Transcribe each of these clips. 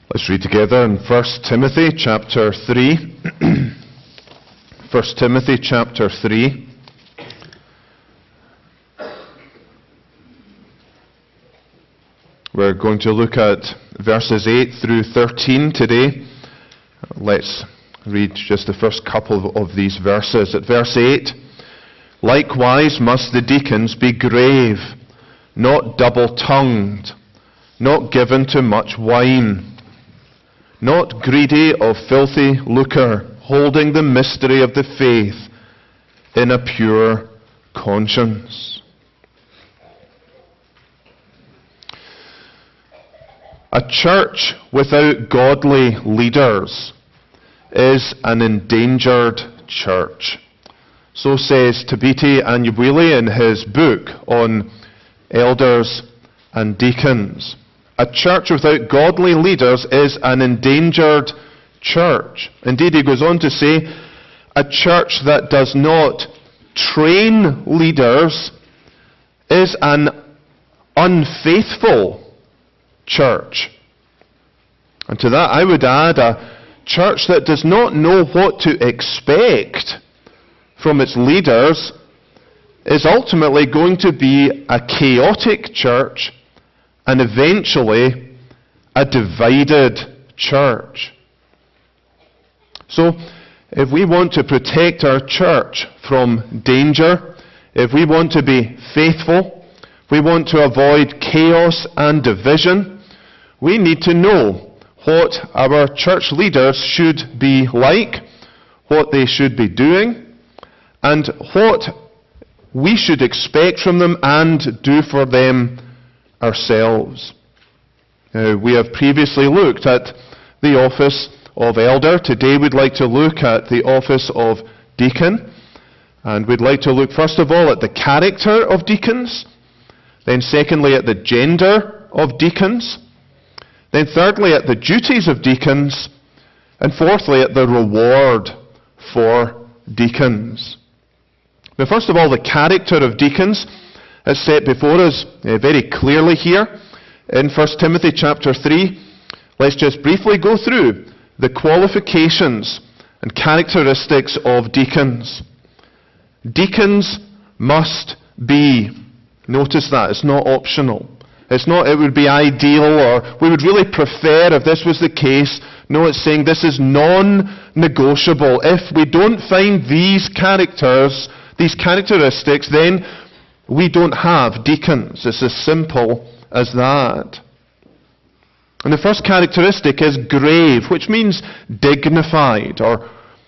Let's read together in 1 Timothy chapter 3. 1 Timothy chapter 3. We're going to look at verses 8 through 13 today. Let's read just the first couple of these verses. At verse 8, "Likewise must the deacons be grave, not double-tongued, not given to much wine, not greedy of filthy lucre, holding the mystery of the faith in a pure conscience." A church without godly leaders is an endangered church. So says Thabiti Anyabwile in his book on elders and deacons. A church without godly leaders is an endangered church. Indeed, he goes on to say, a church that does not train leaders is an unfaithful church. And to that I would add, a church that does not know what to expect from its leaders is ultimately going to be a chaotic church and eventually a divided church. So, if we want to protect our church from danger, if we want to be faithful, we want to avoid chaos and division, we need to know what our church leaders should be like, what they should be doing, and what we should expect from them and do for them ourselves. We have previously looked at the office of elder. Today we'd like to look at the office of deacon. And we'd like to look first of all at the character of deacons, then secondly at the gender of deacons, then thirdly at the duties of deacons, and fourthly at the reward for deacons. Now first of all, the character of deacons is set before us very clearly here in 1 Timothy chapter 3. Let's just briefly go through the qualifications and characteristics of deacons. Deacons must be. Notice that, it's not optional. It's not, it would be ideal, or we would really prefer if this was the case. No, it's saying this is non-negotiable. If we don't find these characteristics, then we don't have deacons. It's as simple as that. And the first characteristic is grave, which means dignified or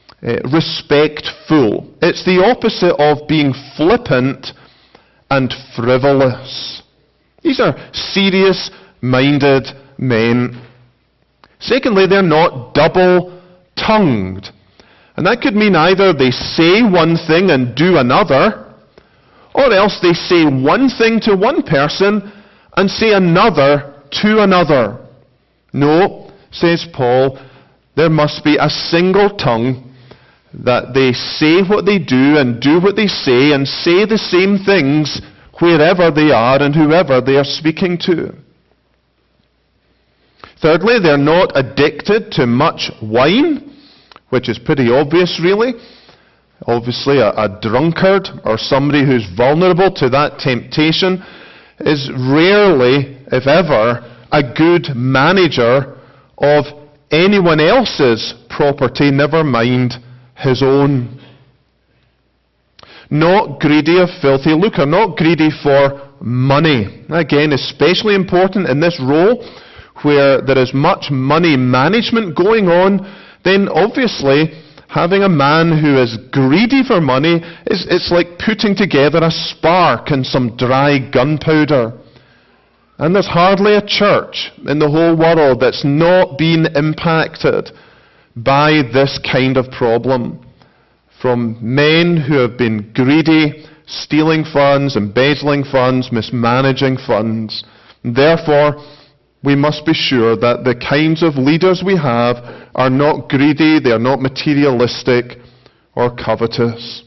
respectful. It's the opposite of being flippant and frivolous. These are serious-minded men. Secondly, they're not double-tongued. And that could mean either they say one thing and do another, or else they say one thing to one person and say another to another. No, says Paul, there must be a single tongue, that they say what they do and do what they say and say the same things wherever they are and whoever they are speaking to. Thirdly, they're not addicted to much wine, which is pretty obvious really. Obviously, a drunkard or somebody who's vulnerable to that temptation is rarely, if ever, a good manager of anyone else's property, never mind his own. Not greedy of filthy lucre, not greedy for money. Again, especially important in this role where there is much money management going on, then obviously having a man who is greedy for money, it's like putting together a spark and some dry gunpowder. And there's hardly a church in the whole world that's not been impacted by this kind of problem. From men who have been greedy, stealing funds, embezzling funds, mismanaging funds. Therefore, we must be sure that the kinds of leaders we have are not greedy, they are not materialistic or covetous.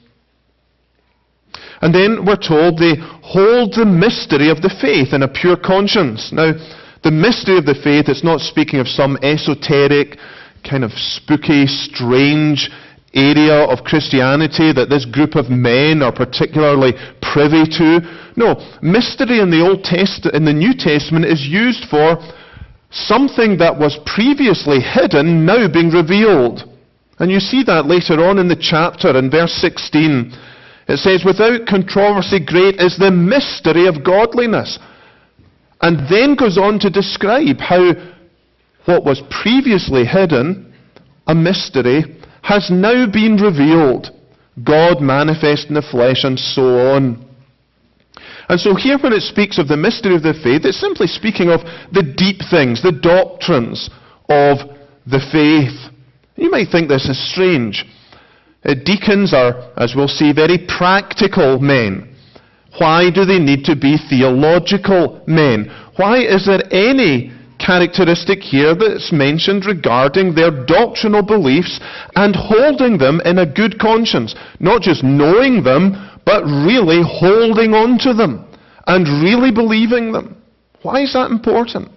And then we're told they hold the mystery of the faith in a pure conscience. Now, The mystery of the faith, it's not speaking of some esoteric, kind of spooky, strange area of Christianity that this group of men are particularly privy to. No, mystery in the New Testament is used for something that was previously hidden now being revealed. And you see that later on in the chapter in verse 16. It says, "Without controversy great is the mystery of godliness." And then goes on to describe how what was previously hidden, a mystery, has now been revealed. God manifest in the flesh, and so on. And so here when it speaks of the mystery of the faith, it's simply speaking of the deep things, the doctrines of the faith. You might think this is strange. Deacons are, as we'll see, very practical men. Why do they need to be theological men? Why is there any characteristic here that's mentioned regarding their doctrinal beliefs and holding them in a good conscience? Not just knowing them, but really holding on to them and really believing them. Why is that important?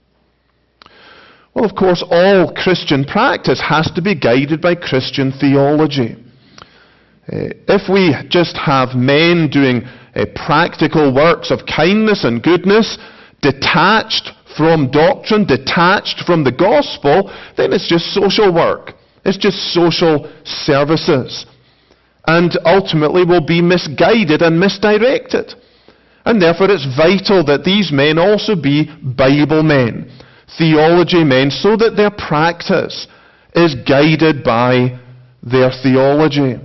Well, of course, all Christian practice has to be guided by Christian theology. If we just have men doing practical works of kindness and goodness, detached from doctrine, detached from the gospel, then it's just social work. It's just social services. And ultimately will be misguided and misdirected. And therefore it's vital that these men also be Bible men, theology men, so that their practice is guided by their theology.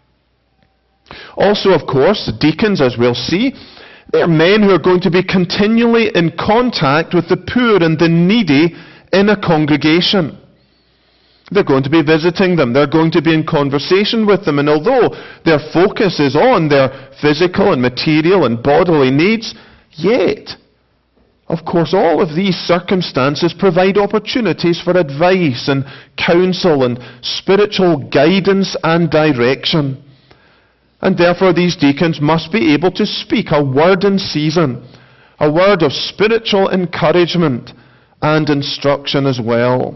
Also, of course, the deacons, as we'll see, they're men who are going to be continually in contact with the poor and the needy in a congregation. They're going to be visiting them. They're going to be in conversation with them. And although their focus is on their physical and material and bodily needs, yet, of course, all of these circumstances provide opportunities for advice and counsel and spiritual guidance and direction. And therefore these deacons must be able to speak a word in season, a word of spiritual encouragement and instruction as well.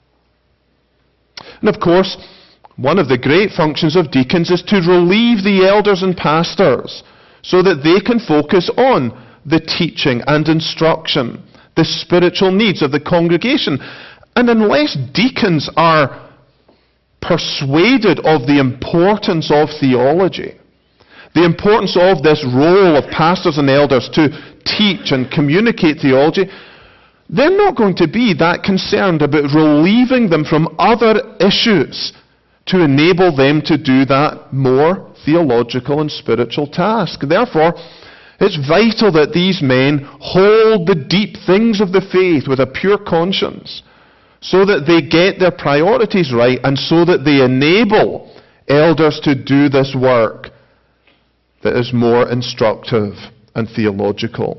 And of course, one of the great functions of deacons is to relieve the elders and pastors so that they can focus on the teaching and instruction, the spiritual needs of the congregation. And unless deacons are persuaded of the importance of theology, the importance of this role of pastors and elders to teach and communicate theology, they're not going to be that concerned about relieving them from other issues to enable them to do that more theological and spiritual task. Therefore, it's vital that these men hold the deep things of the faith with a pure conscience, so that they get their priorities right and so that they enable elders to do this work that is more instructive and theological.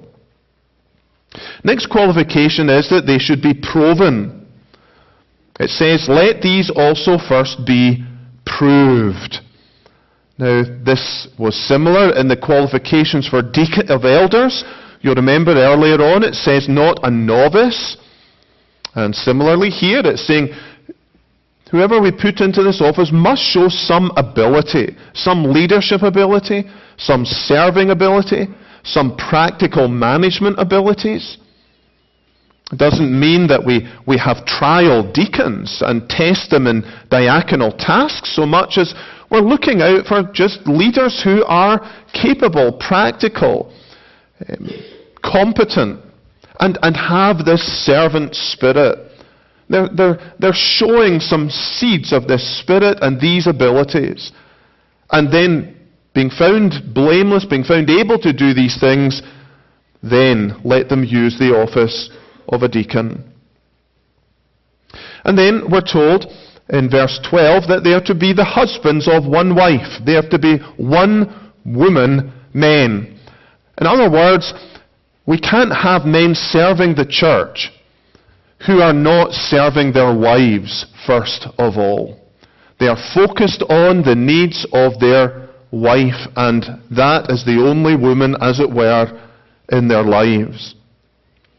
Next qualification is that they should be proven. It says, "Let these also first be proved." Now, this was similar in the qualifications for of elders. You'll remember earlier on it says, "Not a novice." And similarly here it's saying, whoever we put into this office must show some ability, some leadership ability, some serving ability, some practical management abilities. It doesn't mean that we have trial deacons and test them in diaconal tasks so much as we're looking out for just leaders who are capable, practical, competent, and have this servant spirit. They're showing some seeds of this spirit and these abilities. And then being found blameless, being found able to do these things, then let them use the office of a deacon. And then we're told in verse 12 that they are to be the husbands of one wife. They have to be one woman men. In other words, we can't have men serving the church who are not serving their wives first of all. They are focused on the needs of their wife, and that is the only woman, as it were, in their lives.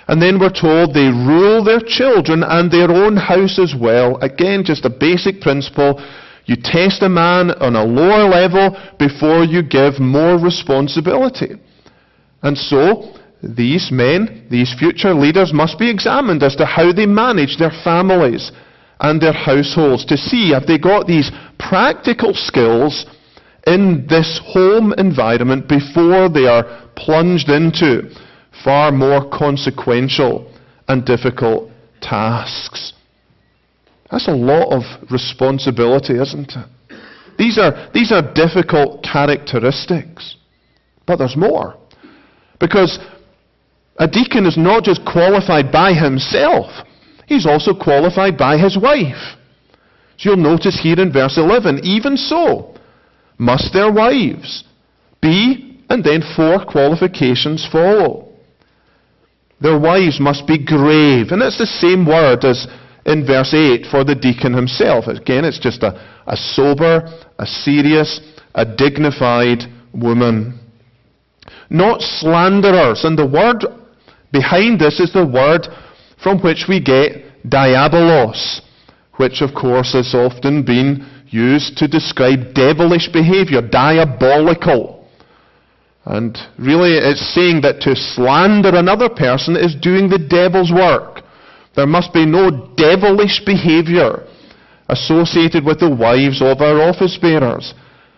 And then we're told they rule their children and their own house as well. Again, just a basic principle. You test a man on a lower level before you give more responsibility. And so, these men, these future leaders, must be examined as to how they manage their families and their households, to see if they got these practical skills in this home environment before they are plunged into far more consequential and difficult tasks. That's a lot of responsibility, isn't it? These are difficult characteristics. But there's more. Because a deacon is not just qualified by himself, he's also qualified by his wife. So you'll notice here in verse 11, even so must their wives be, and then 4 qualifications follow. Their wives must be grave, and it's the same word as in verse 8 for the deacon himself. Again, it's just a sober, a serious, a dignified woman. Not slanderers. And the word behind this is the word from which we get diabolos, which of course has often been used to describe devilish behavior, diabolical. And really it's saying that to slander another person is doing the devil's work. There must be no devilish behavior associated with the wives of our office bearers.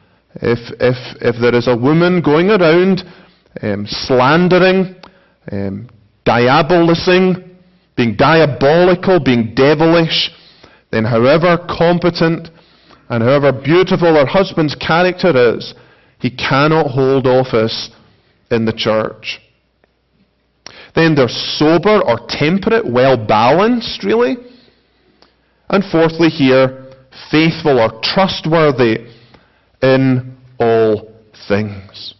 If there is a woman going around slandering, diabolising, being diabolical, being devilish, then however competent and however beautiful her husband's character is, he cannot hold office in the church. Then they're sober or temperate, well balanced, really. And fourthly here, faithful or trustworthy in all things.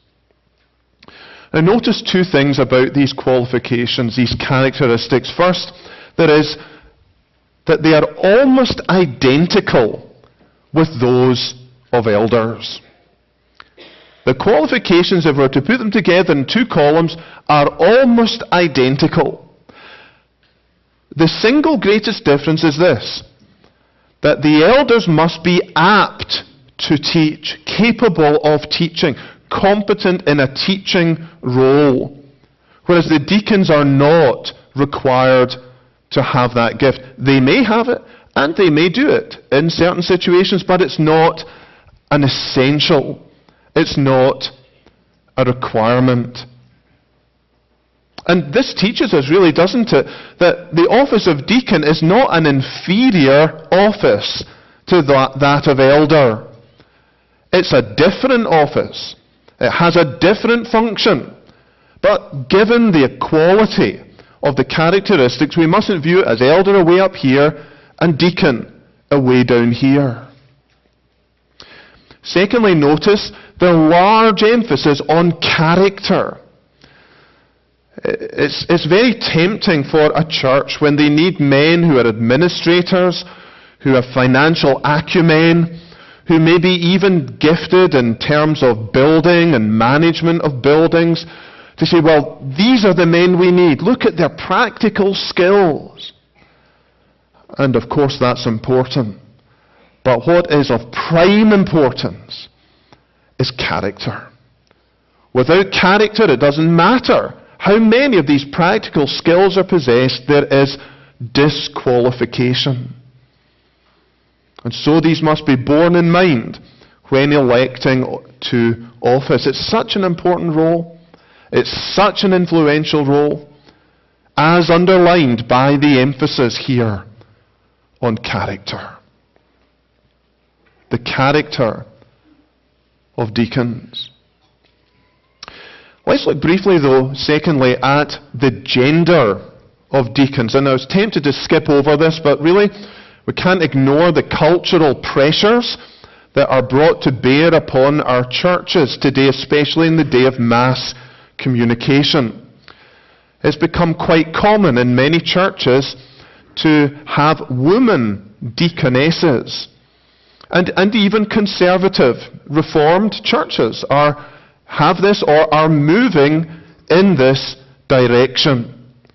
Now notice 2 things about these qualifications, these characteristics. First, there is that they are almost identical with those of elders. The qualifications, if we were to put them together in 2 columns, are almost identical. The single greatest difference is this, that the elders must be apt to teach, capable of teaching, competent in a teaching role, whereas the deacons are not required to have that gift. They may have it, and they may do it in certain situations, but it's not an essential. It's not a requirement. And this teaches us really, doesn't it, that the office of deacon is not an inferior office to that of elder. It's a different office. It has a different function. But given the equality of the characteristics, we mustn't view it as elder away up here and deacon away down here. Secondly, notice the large emphasis on character. It's very tempting for a church when they need men who are administrators, who have financial acumen, who may be even gifted in terms of building and management of buildings, to say, well, these are the men we need. Look at their practical skills. And of course that's important. But what is of prime importance is character. Without character, it doesn't matter how many of these practical skills are possessed, there is disqualification. And so these must be borne in mind when electing to office. It's such an important role. It's such an influential role, as underlined by the emphasis here on character. The character of deacons. Let's look briefly, though, secondly, at the gender of deacons. And I was tempted to skip over this, but really, we can't ignore the cultural pressures that are brought to bear upon our churches today, especially in the day of mass communication. It's become quite common in many churches to have women deaconesses. And even conservative, reformed churches have this or are moving in this direction.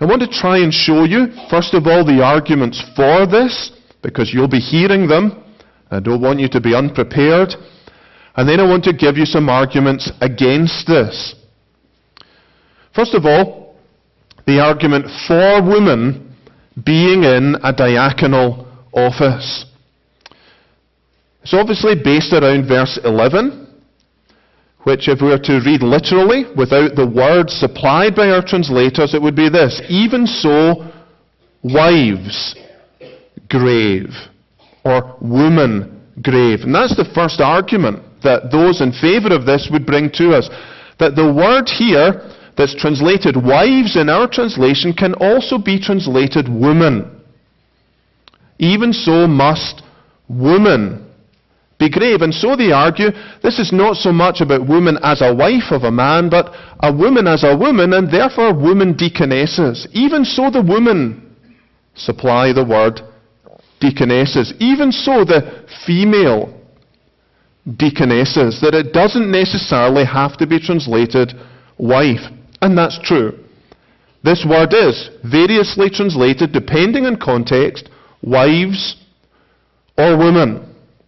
I want to try and show you, first of all, the arguments for this, because you'll be hearing them. I don't want you to be unprepared. And then I want to give you some arguments against this. First of all, the argument for women being in a diaconal office. It's obviously based around verse 11, which if we were to read literally, without the words supplied by our translators, it would be this: even so, wives, grave, or woman, grave. And that's the first argument that those in favour of this would bring to us. That the word here that's translated wives in our translation can also be translated woman. Even so must woman be grave. And so they argue, this is not so much about woman as a wife of a man, but a woman as a woman, and therefore woman deaconesses. Even so the women supply the word deaconesses. Even so the female deaconesses, that it doesn't necessarily have to be translated wife. And that's true. This word is variously translated, depending on context, wives or women.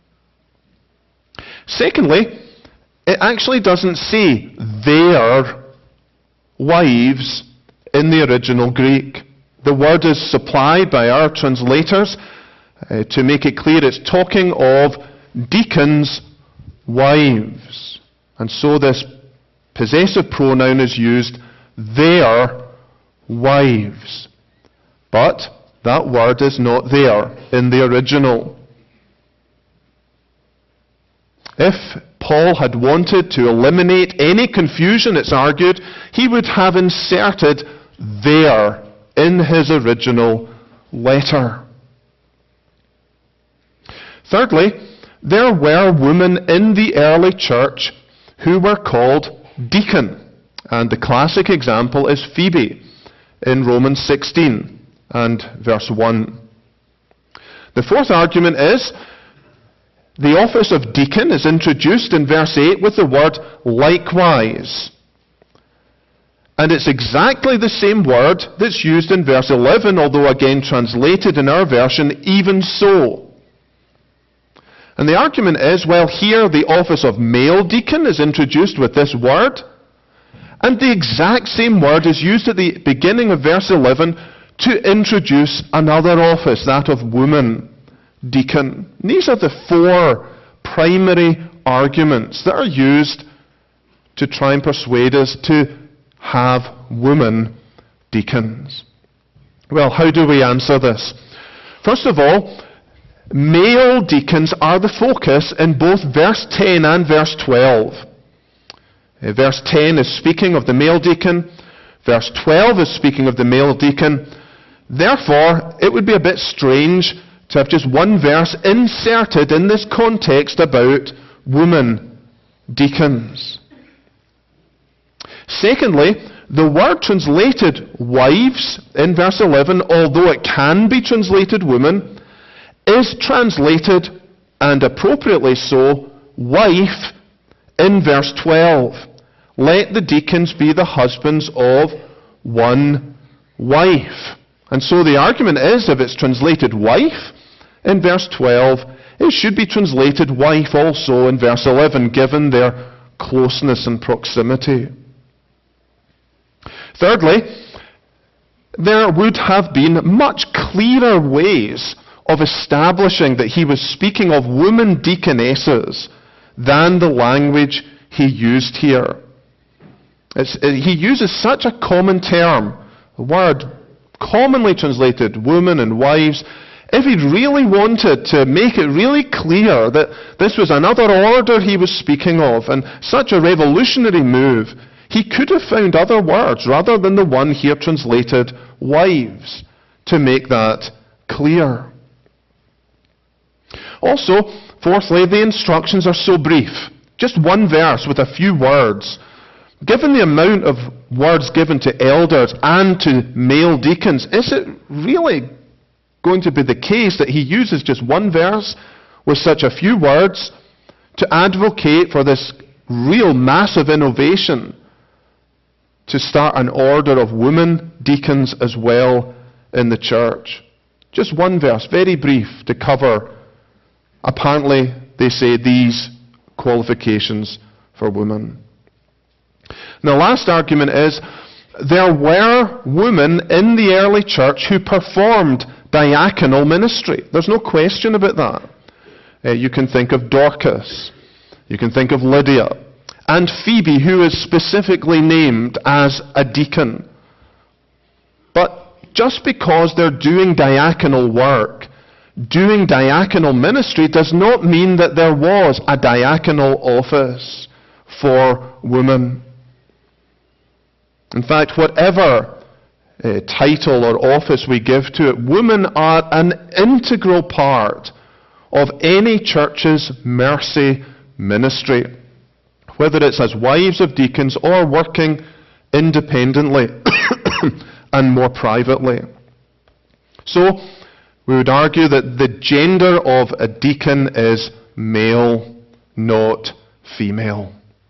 Secondly, it actually doesn't say their wives in the original Greek. The word is supplied by our translators to make it clear it's talking of deacons' wives. And so this possessive pronoun is used, their wives. But that word is not there in the original. If Paul had wanted to eliminate any confusion, it's argued, he would have inserted their in his original letter. Thirdly, there were women in the early church who were called deacon. And the classic example is Phoebe in Romans 16 and verse 1. The fourth argument is the office of deacon is introduced in verse 8 with the word likewise. And it's exactly the same word that's used in verse 11, although again translated in our version, even so. And the argument is, well, here the office of male deacon is introduced with this word, and the exact same word is used at the beginning of verse 11 to introduce another office, that of woman deacon. And these are the four primary arguments that are used to try and persuade us to have women deacons. Well, how do we answer this? First of all, male deacons are the focus in both verse 10 and verse 12. Verse 10 is speaking of the male deacon. Verse 12 is speaking of the male deacon. Therefore, it would be a bit strange to have just one verse inserted in this context about women deacons. Secondly, the word translated wives in verse 11, although it can be translated women, is translated, and appropriately so, wife in verse 12. Let the deacons be the husbands of one wife. And so the argument is, if it's translated wife in verse 12, it should be translated wife also in verse 11, given their closeness and proximity. Thirdly, there would have been much clearer ways of establishing that he was speaking of women deaconesses than the language he used here. He uses such a common term, a word commonly translated women and wives. If he really wanted to make it really clear that this was another order he was speaking of, and such a revolutionary move, he could have found other words rather than the one here translated wives to make that clear. Also, fourthly, the instructions are so brief. Just one verse with a few words. Given the amount of words given to elders and to male deacons, is it really going to be the case that he uses just one verse with such a few words to advocate for this real massive innovation to start an order of women deacons as well in the church. Just one verse, very brief, to cover, apparently, they say, these qualifications for women. And the last argument is, there were women in the early church who performed diaconal ministry. There's no question about that. You can think of Dorcas. You can think of Lydia. And Phoebe, who is specifically named as a deacon. But just because they're doing diaconal work, doing diaconal ministry, does not mean that there was a diaconal office for women. In fact, whatever title or office we give to it, women are an integral part of any church's mercy ministry, whether it's as wives of deacons or working independently and more privately. So, we would argue that the gender of a deacon is male, not female.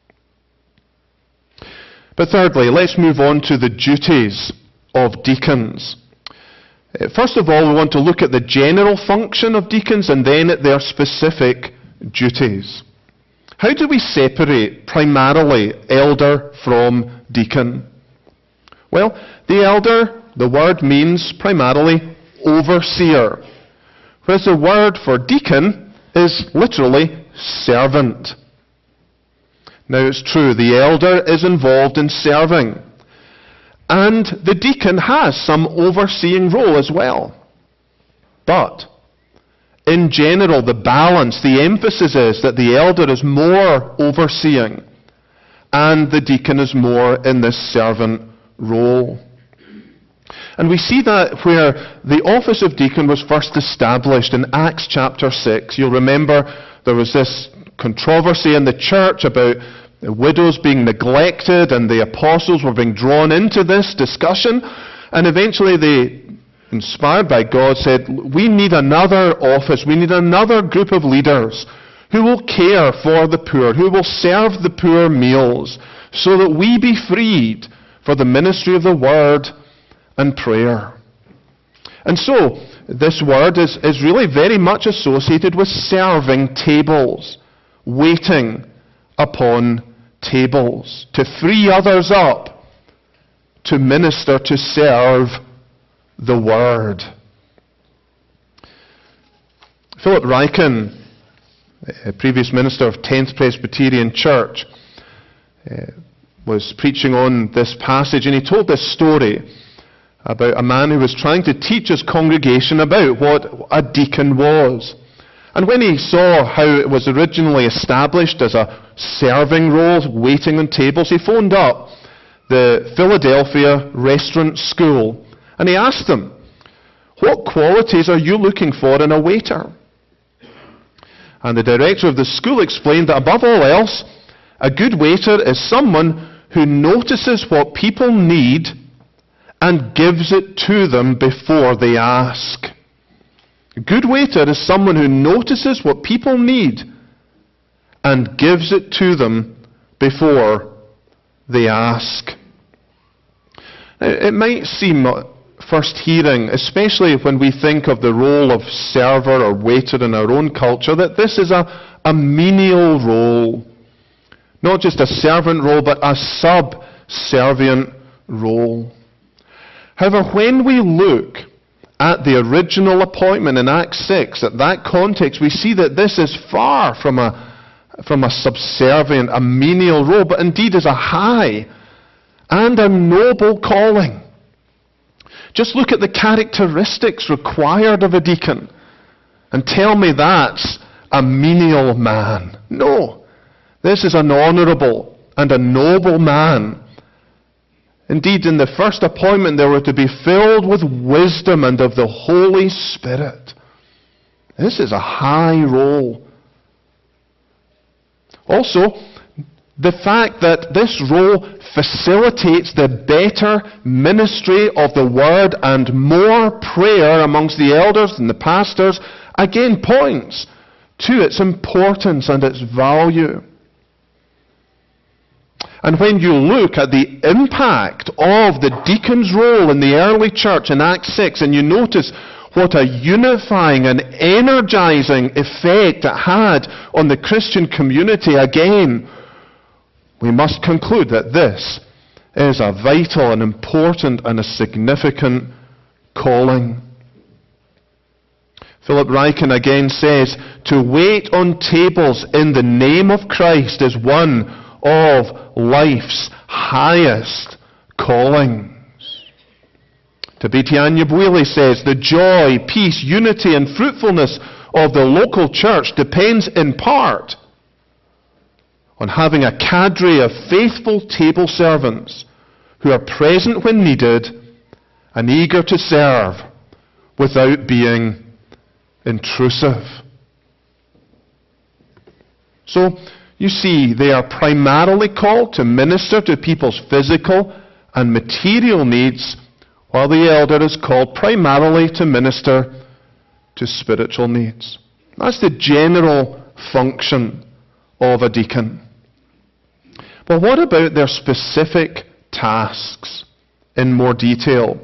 But thirdly, let's move on to the duties of deacons. First of all, we want to look at the general function of deacons and then at their specific duties. How do we separate primarily elder from deacon? Well, the elder, the word means primarily overseer, whereas the word for deacon is literally servant. Now it's true, the elder is involved in serving, and the deacon has some overseeing role as well. But in general, the balance, the emphasis is that the elder is more overseeing and the deacon is more in this servant role. And we see that where the office of deacon was first established in Acts chapter 6. You'll remember there was this controversy in the church about the widows being neglected, and the apostles were being drawn into this discussion, and eventually they, inspired by God, said, we need another office, we need another group of leaders who will care for the poor, who will serve the poor meals, so that we be freed for the ministry of the word and prayer. And so, this word is really very much associated with serving tables, waiting upon tables, to free others up, to minister, to serve the word. Philip Ryken, a previous minister of 10th Presbyterian Church, was preaching on this passage, and he told this story about a man who was trying to teach his congregation about what a deacon was. And when he saw how it was originally established as a serving role, waiting on tables, he phoned up the Philadelphia Restaurant School, and he asked them, what qualities are you looking for in a waiter? And the director of the school explained that above all else, a good waiter is someone who notices what people need and gives it to them before they ask. A good waiter is someone who notices what people need and gives it to them before they ask. Now, it might seem, first hearing, especially when we think of the role of server or waiter in our own culture, that this is a menial role. Not just a servant role, but a sub-servient role. However, when we look at the original appointment in Acts 6, at that context, we see that this is far from a subservient, a menial role, but indeed is a high and a noble calling. Just look at the characteristics required of a deacon and tell me that's a menial man. No, this is an honourable and a noble man. Indeed, in the first appointment, they were to be filled with wisdom and of the Holy Spirit. This is a high role. Also, the fact that this role facilitates the better ministry of the word and more prayer amongst the elders and the pastors, again points to its importance and its value. And when you look at the impact of the deacon's role in the early church in Acts 6, and you notice what a unifying and energizing effect it had on the Christian community, again, we must conclude that this is a vital and important and a significant calling. Philip Ryken again says, to wait on tables in the name of Christ is one of life's highest callings. Tabiti Anyabwile says, the joy, peace, unity and fruitfulness of the local church depends in part on having a cadre of faithful table servants who are present when needed and eager to serve without being intrusive. So, you see, they are primarily called to minister to people's physical and material needs, while the elder is called primarily to minister to spiritual needs. That's the general function of a deacon. But what about their specific tasks in more detail?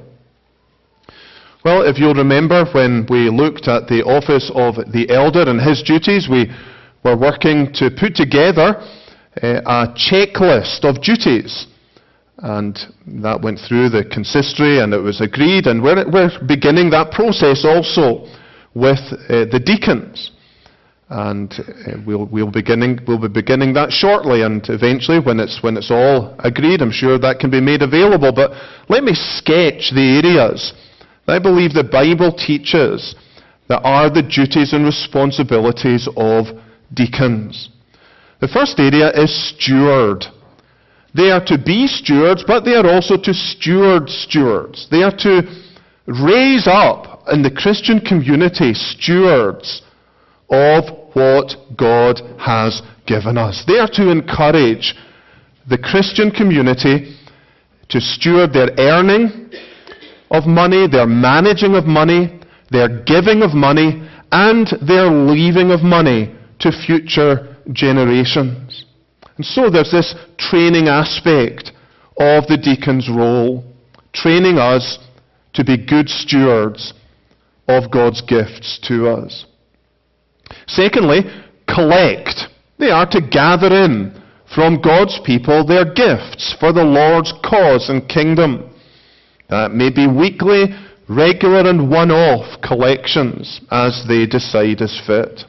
Well, if you'll remember when we looked at the office of the elder and his duties, we were working to put together a checklist of duties. And that went through the consistory and it was agreed, and we're beginning that process also with the deacons. And we'll be beginning that shortly, and eventually when it's all agreed, I'm sure that can be made available. But let me sketch the areas that I believe the Bible teaches that are the duties and responsibilities of deacons. The first area is steward. They are to be stewards, but they are also to steward stewards. They are to raise up in the Christian community stewards of what God has given us. They are to encourage the Christian community to steward their earning of money, their managing of money, their giving of money, and their leaving of money to future generations. And so there's this training aspect of the deacon's role, training us to be good stewards of God's gifts to us. Secondly, collect. They are to gather in from God's people their gifts for the Lord's cause and kingdom. That may be weekly, regular and one-off collections as they decide as fit.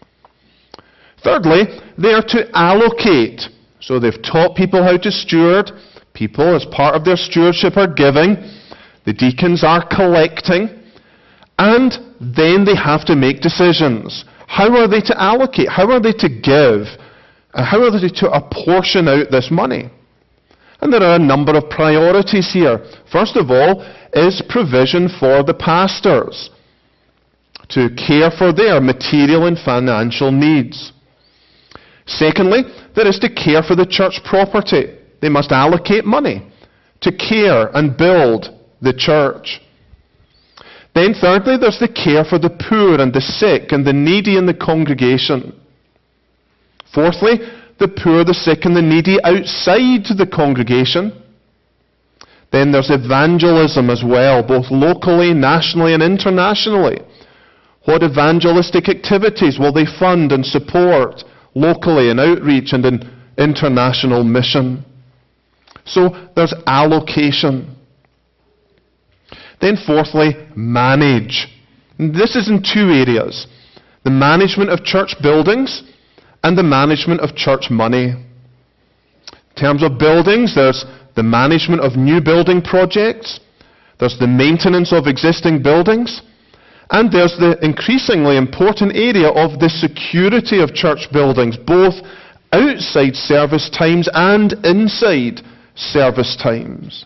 Thirdly, they are to allocate. So they've taught people how to steward. People, as part of their stewardship, are giving. The deacons are collecting. And then they have to make decisions. How are they to allocate? How are they to give? How are they to apportion out this money? And there are a number of priorities here. First of all is provision for the pastors to care for their material and financial needs. Secondly, there is to care for the church property. They must allocate money to care and build the church. Then thirdly, there's the care for the poor and the sick and the needy in the congregation. Fourthly, the poor, the sick and the needy outside the congregation. Then there's evangelism as well, both locally, nationally and internationally. What evangelistic activities will they fund and support locally in outreach and in international mission? So there's allocation. Then fourthly, manage. And this is in two areas. The management of church buildings and the management of church money. In terms of buildings, there's the management of new building projects, there's the maintenance of existing buildings, and there's the increasingly important area of the security of church buildings, both outside service times and inside service times.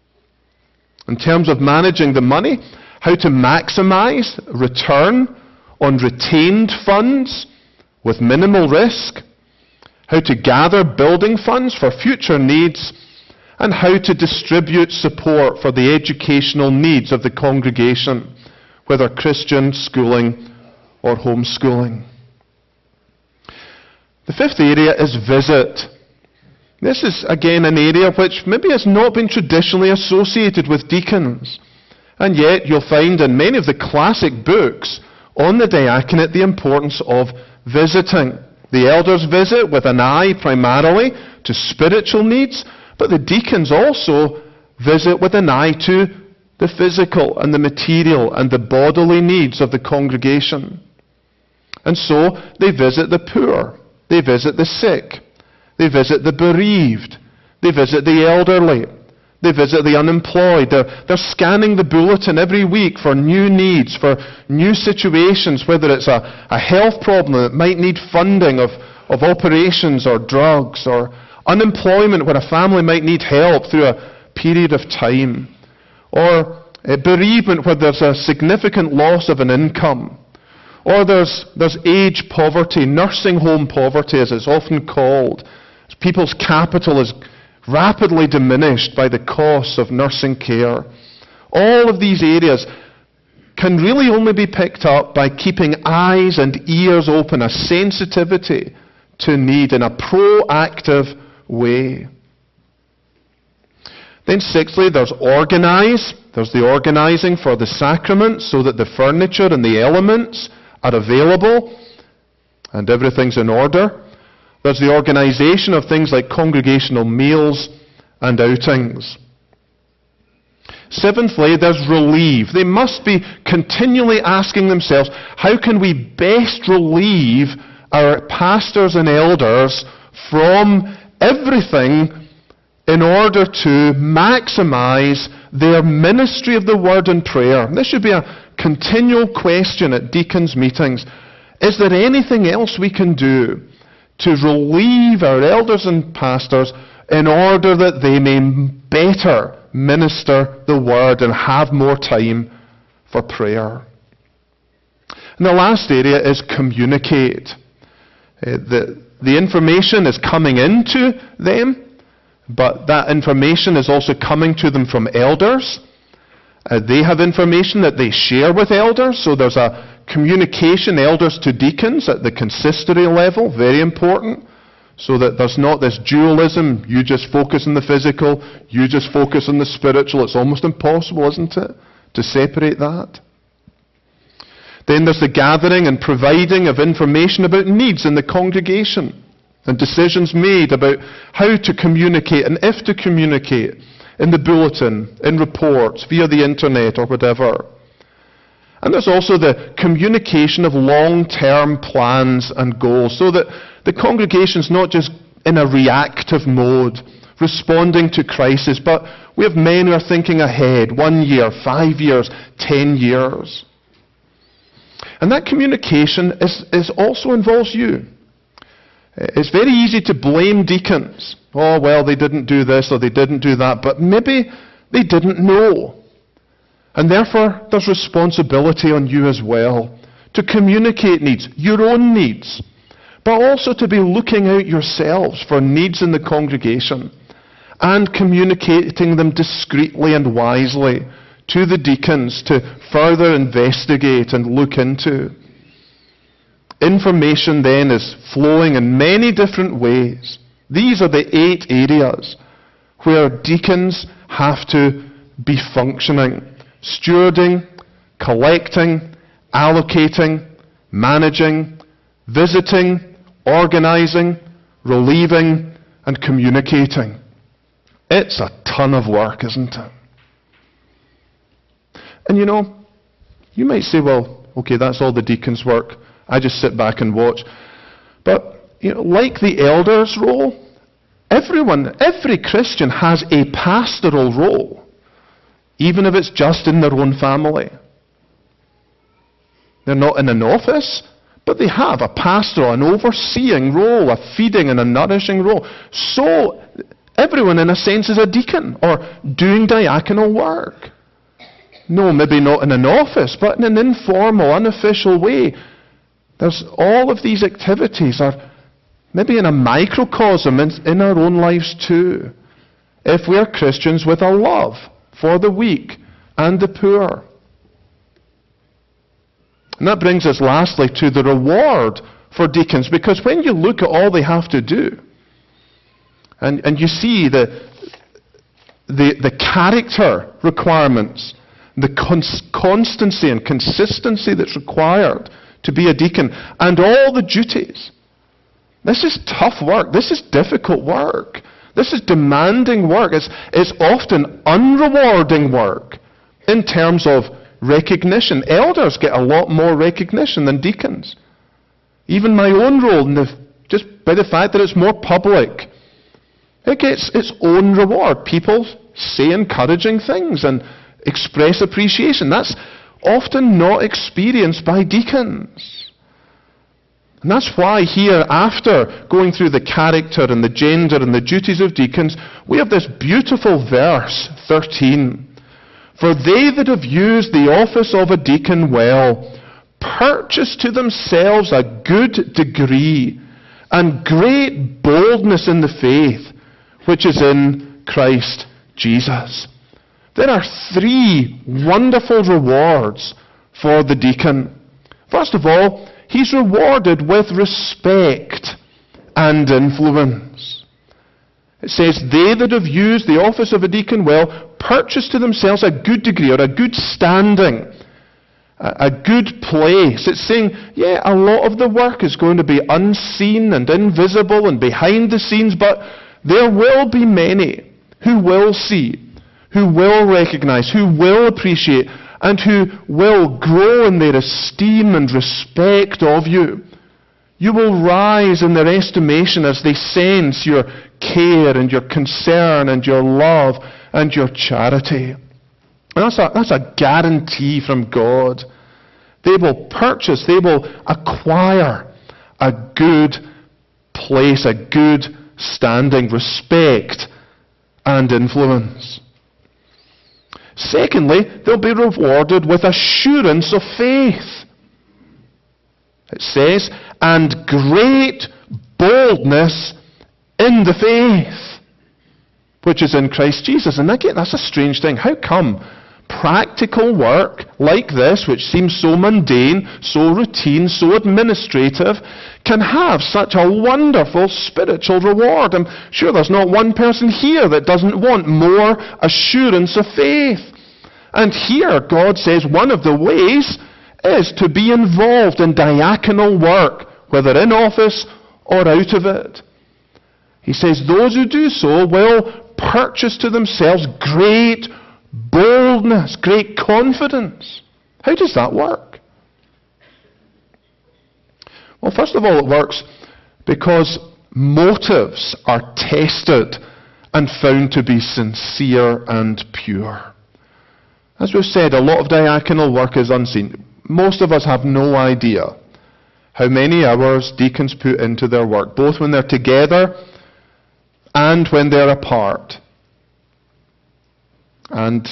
In terms of managing the money, how to maximize return on retained funds with minimal risk, how to gather building funds for future needs, and how to distribute support for the educational needs of the congregation, whether Christian schooling or homeschooling. The fifth area is visit. This is, again, an area which maybe has not been traditionally associated with deacons. And yet you'll find in many of the classic books on the diaconate the importance of visiting. The elders visit with an eye primarily to spiritual needs, but the deacons also visit with an eye to the physical and the material and the bodily needs of the congregation. And so they visit the poor, they visit the sick, they visit the bereaved, they visit the elderly, they visit the unemployed. They're scanning the bulletin every week for new needs, for new situations, whether it's a health problem that might need funding of operations or drugs, or unemployment where a family might need help through a period of time, or bereavement where there's a significant loss of an income, or there's age poverty, nursing home poverty as it's often called. People's capital is rapidly diminished by the costs of nursing care. All of these areas can really only be picked up by keeping eyes and ears open, a sensitivity to need in a proactive way. Then sixthly, there's organize. There's the organizing for the sacraments so that the furniture and the elements are available and everything's in order. There's the organization of things like congregational meals and outings. Seventhly, there's relieve. They must be continually asking themselves, how can we best relieve our pastors and elders from everything in order to maximize their ministry of the word and prayer? This should be a continual question at deacons' meetings. Is there anything else we can do to relieve our elders and pastors in order that they may better minister the word and have more time for prayer? And the last area is communicate. The information is coming into them, but that information is also coming to them from elders. They have information that they share with elders, so there's a communication, elders to deacons at the consistory level, very important, so that there's not this dualism, you just focus on the physical, you just focus on the spiritual. It's almost impossible, isn't it, to separate that. Then there's the gathering and providing of information about needs in the congregation and decisions made about how to communicate and if to communicate in the bulletin, in reports, via the internet or whatever. And there's also the communication of long-term plans and goals, so that the congregation's not just in a reactive mode, responding to crisis, but we have men who are thinking ahead, 1 year, 5 years, 10 years. And that communication is also involves you. It's very easy to blame deacons. Oh, well, they didn't do this or they didn't do that, but maybe they didn't know. And therefore, there's responsibility on you as well to communicate needs, your own needs, but also to be looking out yourselves for needs in the congregation and communicating them discreetly and wisely to the deacons to further investigate and look into. Information then is flowing in many different ways. These are the 8 areas where deacons have to be functioning. Stewarding, collecting, allocating, managing, visiting, organizing, relieving, and communicating. It's a ton of work, isn't it? And you might say, well, okay, that's all the deacons' work. I just sit back and watch. But, like the elder's role, every Christian has a pastoral role, even if it's just in their own family. They're not in an office, but they have a pastoral, an overseeing role, a feeding and a nourishing role. So, everyone in a sense is a deacon, or doing diaconal work. No, maybe not in an office, but in an informal, unofficial way. There's all of these activities are maybe in a microcosm in our own lives too, if we're Christians with a love for the weak and the poor. And that brings us lastly to the reward for deacons, because when you look at all they have to do, And you see the character requirements, the constancy and consistency that's required to be a deacon, and all the duties. This is tough work. This is difficult work. This is demanding work. It's often unrewarding work in terms of recognition. Elders get a lot more recognition than deacons. Even my own role, just by the fact that it's more public, it gets its own reward. People say encouraging things and express appreciation. That's often not experienced by deacons. And that's why here, after going through the character and the gender and the duties of deacons, we have this beautiful verse, 13. For they that have used the office of a deacon well, purchase to themselves a good degree and great boldness in the faith, which is in Christ Jesus. There are 3 wonderful rewards for the deacon. First of all, he's rewarded with respect and influence. It says, they that have used the office of a deacon well, purchase to themselves a good degree or a good standing, a good place. It's saying, yeah, a lot of the work is going to be unseen and invisible and behind the scenes, but there will be many who will see, who will recognize, who will appreciate, and who will grow in their esteem and respect of you. You will rise in their estimation as they sense your care and your concern and your love and your charity. And that's a guarantee from God. They will purchase, they will acquire a good place, a good standing, respect and influence. Secondly, they'll be rewarded with assurance of faith. It says, and great boldness in the faith, which is in Christ Jesus. And again, that's a strange thing. How come practical work like this, which seems so mundane, so routine, so administrative, can have such a wonderful spiritual reward? I'm sure there's not one person here that doesn't want more assurance of faith. And here God says one of the ways is to be involved in diaconal work, whether in office or out of it. He says those who do so will purchase to themselves great boldness, great confidence. How does that work? Well, first of all, it works because motives are tested and found to be sincere and pure. As we've said, a lot of diaconal work is unseen. Most of us have no idea how many hours deacons put into their work, both when they're together and when they're apart. And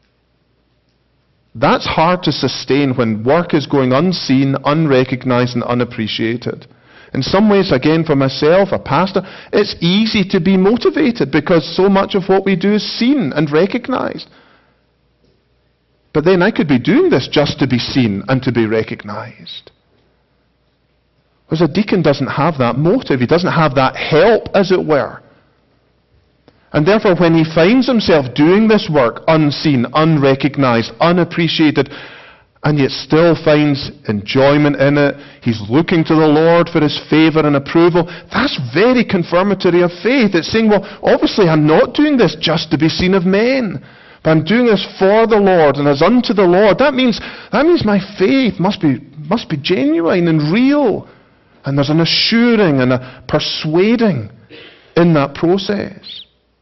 that's hard to sustain when work is going unseen, unrecognized, and unappreciated. In some ways, again, for myself, a pastor, it's easy to be motivated because so much of what we do is seen and recognized. But then I could be doing this just to be seen and to be recognized. Whereas a deacon doesn't have that motive. He doesn't have that help, as it were. And therefore, when he finds himself doing this work unseen, unrecognized, unappreciated, and yet still finds enjoyment in it, he's looking to the Lord for his favour and approval, that's very confirmatory of faith. It's saying, well, obviously I'm not doing this just to be seen of men, but I'm doing this for the Lord and as unto the Lord. That means my faith must be genuine and real. And there's an assuring and a persuading in that process.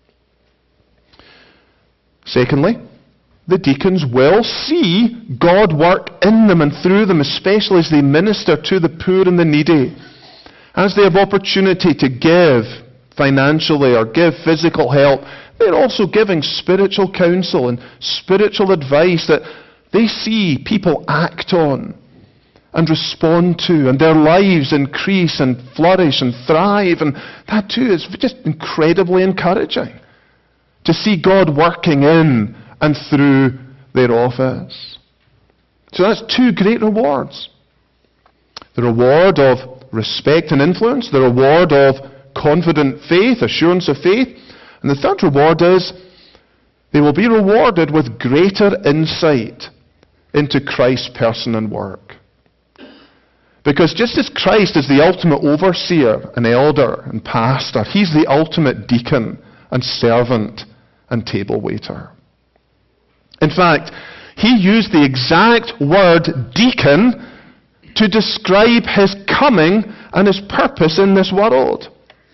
Secondly, the deacons will see God work in them and through them, especially as they minister to the poor and the needy. As they have opportunity to give financially or give physical help, they're also giving spiritual counsel and spiritual advice that they see people act on and respond to, and their lives increase and flourish and thrive. And that too is just incredibly encouraging, to see God working in and through their office. So that's 2 great rewards. The reward of respect and influence, the reward of confident faith, assurance of faith. And the third reward is they will be rewarded with greater insight into Christ's person and work. Because just as Christ is the ultimate overseer and elder and pastor, he's the ultimate deacon and servant and table waiter. In fact, he used the exact word deacon to describe his coming and his purpose in this world.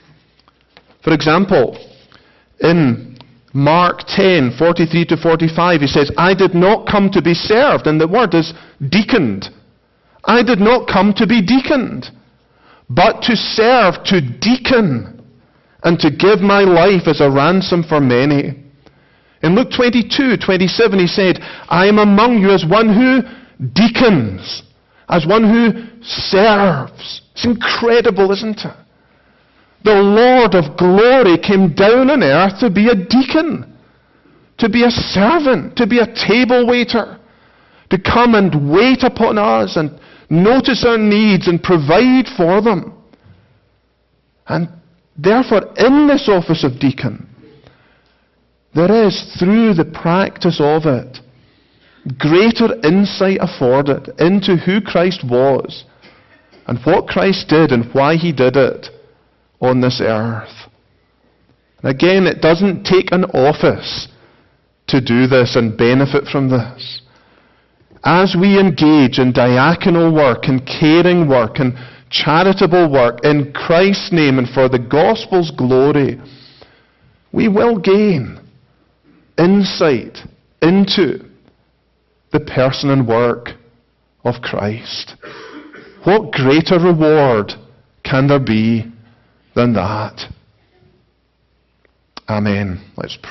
For example, in Mark 10:43-45, he says, I did not come to be served, and the word is deaconed. I did not come to be deaconed, but to serve, to deacon, and to give my life as a ransom for many. In Luke 22:27, he said, I am among you as one who deacons, as one who serves. It's incredible, isn't it? The Lord of glory came down on earth to be a deacon, to be a servant, to be a table waiter, to come and wait upon us and notice our needs and provide for them. And therefore, in this office of deacon, there is, through the practice of it, greater insight afforded into who Christ was and what Christ did and why he did it on this earth. And again, it doesn't take an office to do this and benefit from this. As we engage in diaconal work and caring work and charitable work in Christ's name and for the gospel's glory, we will gain insight into the person and work of Christ. What greater reward can there be than that? Amen. Let's pray.